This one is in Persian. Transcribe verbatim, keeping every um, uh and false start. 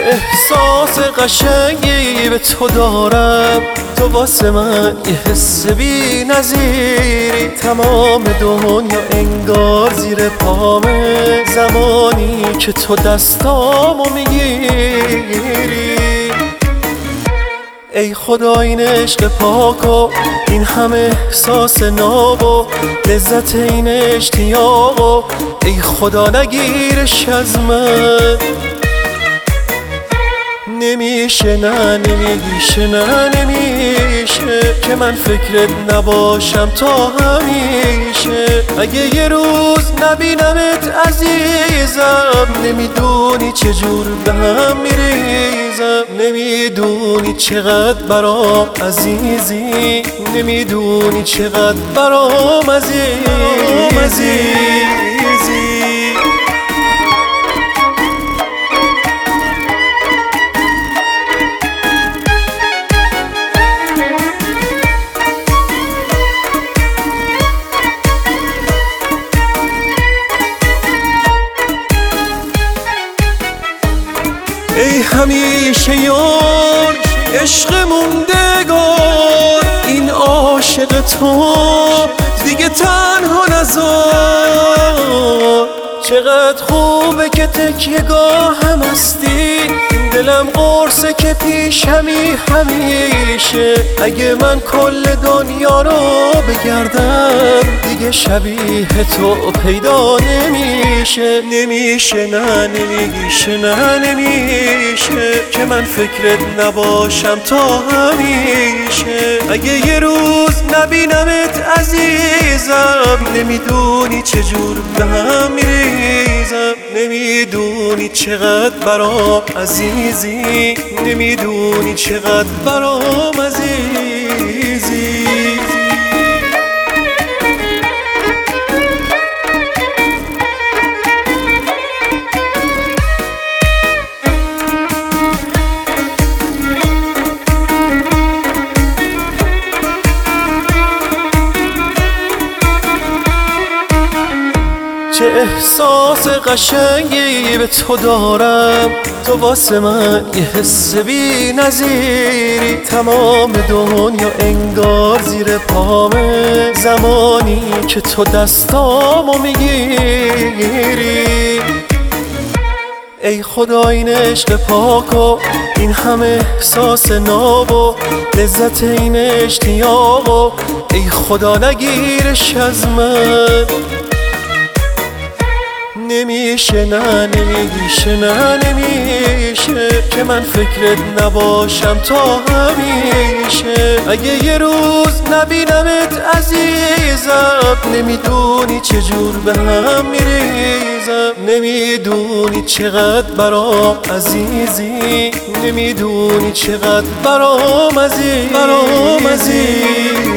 احساس قشنگی به تو دارم، تو واسه من یه حس بی نظیری. تمام دنیا انگار زیر پامه زمانی که تو دستامو میگیری. ای خدا این عشق پاک و این همه احساس ناب و لذت این اشتیاق و ای خدا نگیرش از من. نمیشه نه نمیشه نه نمیشه که من فکرت نباشم تا همیشه. اگه یه روز نبینمت عزیزم، نمیدونی چجور به هم میریزم. نمیدونی چقدر برام عزیزی، نمیدونی چقدر برام عزیزی. ای همیشه یار عشق موندگار، این عاشق تو دیگه تنها نذار. چقدر خوبه که تکیه‌گاه هم هستی، دلم قرصه که پیش همی همیشه. اگه من کل دنیا رو بگردم دیگه شبیه تو پیدا نمیشه. نمیشه نه نمیشه نه نمیشه که من فکرت نباشم تا همیشه. اگه یه روز نبینمت عزیزم، نمیدونی چجور به هم میریزم. نمیدونی چقدر برام عزیزی، نمیدونی چقدر برام عزیزی. چه احساس قشنگی به تو دارم، تو واسه من یه حس بی نظیری. تمام دنیا انگار زیر پامه زمانی که تو دستامو میگیری. ای خدا این عشق پاک و این همه احساس ناب و لذت این اشتیاق و ای خدا نگیرش از من. نمیشه نه نمیشه نه نمیشه که من فکرت نباشم تا همیشه. اگه یه روز نبینمت عزیزم، نمیدونی چجور به هم میریزم. نمیدونی چقدر برام عزیزی، نمیدونی چقدر برام عزیز برام عزیز.